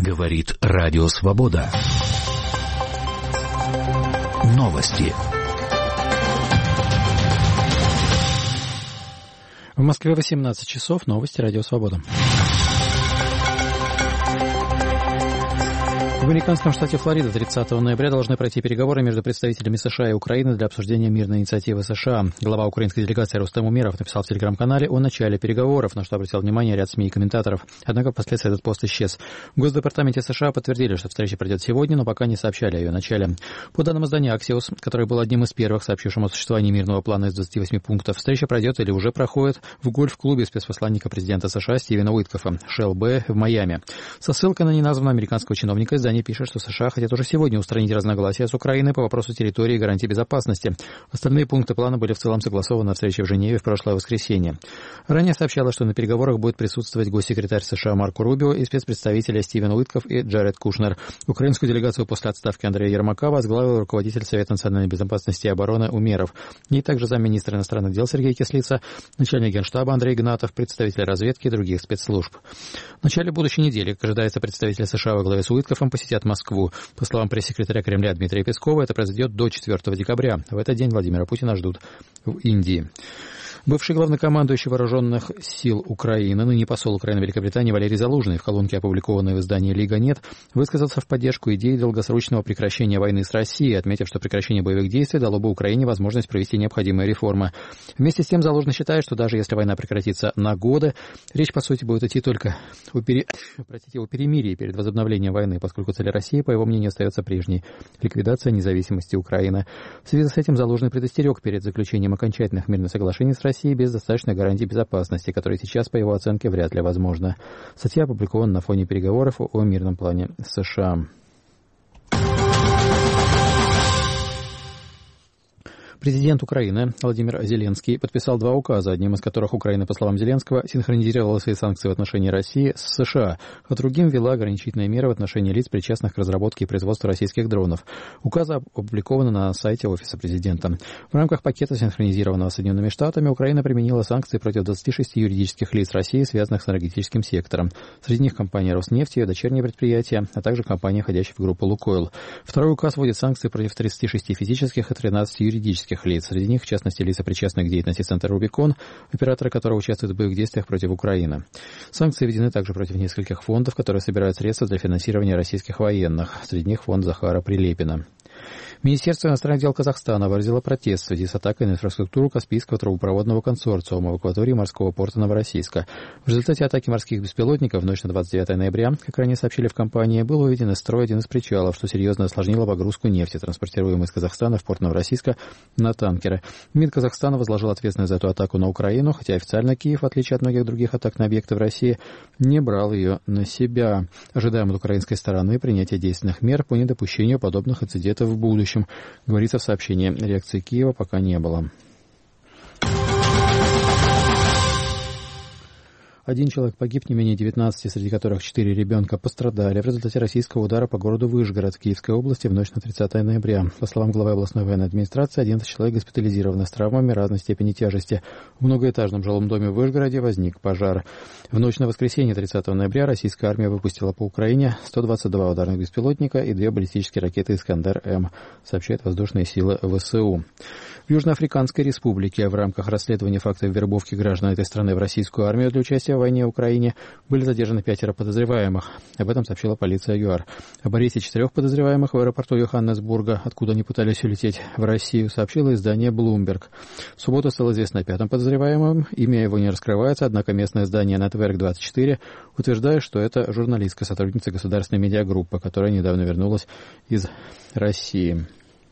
Говорит Радио Свобода. Новости. В Москве 18 часов. Новости Радио Свобода. В американском штате Флорида 30 ноября должны пройти переговоры между представителями США и Украины для обсуждения мирной инициативы США. Глава украинской делегации Рустем Умеров написал в телеграм-канале о начале переговоров, на что обратил внимание ряд СМИ и комментаторов. Однако впоследствии этот пост исчез. В Госдепартаменте США подтвердили, что встреча пройдет сегодня, но пока не сообщали о ее начале. По данным издания Axios, которое было одним из первых, сообщившим о существовании мирного плана из 28 пунктов, встреча пройдет или уже проходит в гольф-клубе спецпосланника президента США Стивена Уиткофа, Shell Bay в Майами. Со ссылкой на неназванного американского чиновника издание пишет, что США хотят уже сегодня устранить разногласия с Украиной по вопросу территории и гарантии безопасности. Остальные пункты плана были в целом согласованы на встрече в Женеве в прошлое воскресенье. Ранее сообщалось, что на переговорах будет присутствовать госсекретарь США Марко Рубио и спецпредставители Стивен Уиткоф и Джаред Кушнер. Украинскую делегацию после отставки Андрея Ермака возглавил руководитель Совета национальной безопасности и обороны Умеров. И также замминистра иностранных дел Сергей Кислица, начальник Генштаба Андрей Игнатов, представители разведки и других спецслужб. В начале будущей недели, как ожидается, представители США во главе с Уиткофом посетят Москву. По словам пресс-секретаря Кремля Дмитрия Пескова, это произойдет до 4 декабря. В этот день Владимира Путина ждут в Индии. Бывший главнокомандующий вооруженных сил Украины, ныне посол Украины в Великобритании Валерий Залужный в колонке, опубликованной в издании «Лига Нет», высказался в поддержку идеи долгосрочного прекращения войны с Россией, отметив, что прекращение боевых действий дало бы Украине возможность провести необходимые реформы. Вместе с тем Залужный считает, что даже если война прекратится на годы, речь, по сути, будет идти только о перемирии перед возобновлением войны, поскольку цель России, по его мнению, остается прежней – ликвидация независимости Украины. В связи с этим Залужный предостерег перед заключением окончательных мирных соглашений с Россией без достаточной гарантии безопасности, которые сейчас, по его оценке, вряд ли возможно. Статья опубликована на фоне переговоров о мирном плане США. Президент Украины Владимир Зеленский подписал 2 указа, одним из которых Украина, по словам Зеленского, синхронизировала свои санкции в отношении России с США, а другим ввела ограничительные меры в отношении лиц, причастных к разработке и производству российских дронов. Указы опубликованы на сайте Офиса президента. В рамках пакета, синхронизированного с Соединенными Штатами, Украина применила санкции против 26 юридических лиц России, связанных с энергетическим сектором. Среди них компания «Роснефть», ее дочерние предприятия, а также компания, входящая в группу «Лукойл». Второй указ вводит санкции против 36 физических и 13 юридических лиц. Среди них, в частности, лица, причастные к деятельности Центра «Рубикон», операторы которого участвуют в боевых действиях против Украины. Санкции введены также против нескольких фондов, которые собирают средства для финансирования российских военных. Среди них фонд Захара Прилепина. Министерство иностранных дел Казахстана выразило протест в связи с атакой на инфраструктуру Каспийского трубопроводного консорциума в акватории морского порта Новороссийска. В результате атаки морских беспилотников в ночь на 29 ноября, как ранее сообщили в компании, был выведен из строя один из причалов, что серьезно осложнило погрузку нефти, транспортируемой из Казахстана в порт Новороссийска, на танкеры. МИД Казахстана возложил ответственность за эту атаку на Украину, хотя официально Киев, в отличие от многих других атак на объекты в России, не брал ее на себя. Ожидаем от украинской стороны принятия действенных мер по недопущению подобных инцидентов в будущем. Говорится в сообщении. Реакции Киева пока не было. 1 человек погиб, не менее 19, среди которых 4 ребенка пострадали в результате российского удара по городу Вышгород Киевской области в ночь на 30 ноября. По словам главы областной военной администрации, 11 человек госпитализированы с травмами разной степени тяжести. В многоэтажном жилом доме в Вышгороде возник пожар. В ночь на воскресенье 30 ноября российская армия выпустила по Украине 122 ударных беспилотника и 2 баллистические ракеты «Искандер-М», сообщают воздушные силы ВСУ. В Южноафриканской республике в рамках расследования фактов вербовки граждан этой страны в российскую армию для участия в войне в Украине были задержаны 5 подозреваемых. Об этом сообщила полиция ЮАР. Об аресте 4 подозреваемых в аэропорту Йоханнесбурга, откуда они пытались улететь в Россию, сообщило издание Bloomberg. В субботу стало известно о 5 подозреваемом. Имя его не раскрывается, однако местное издание Network24 утверждает, что это журналистка, сотрудница государственной медиагруппы, которая недавно вернулась из России.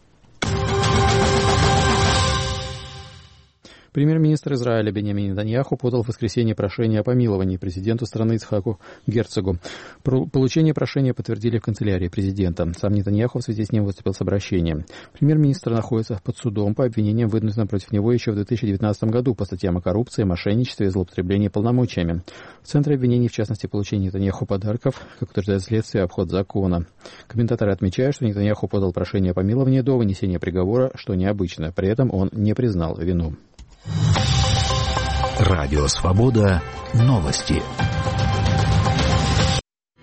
Премьер-министр Израиля Биньямин Нетаньяху подал в воскресенье прошение о помиловании президенту страны Ицхаку Герцогу. Получение прошения подтвердили в канцелярии президента. Сам Нетаньяху в связи с ним выступил с обращением. Премьер-министр находится под судом по обвинениям, выдвинутым против него еще в 2019 году по статьям о коррупции, мошенничестве и злоупотреблении полномочиями. В центре обвинений, в частности, получение Нетаньяху подарков, как утверждает следствие, обход закона. Комментаторы отмечают, что Нетаньяху подал прошение о помиловании до вынесения приговора, что необычно. При этом он не признал вину. Радио Свобода. Новости.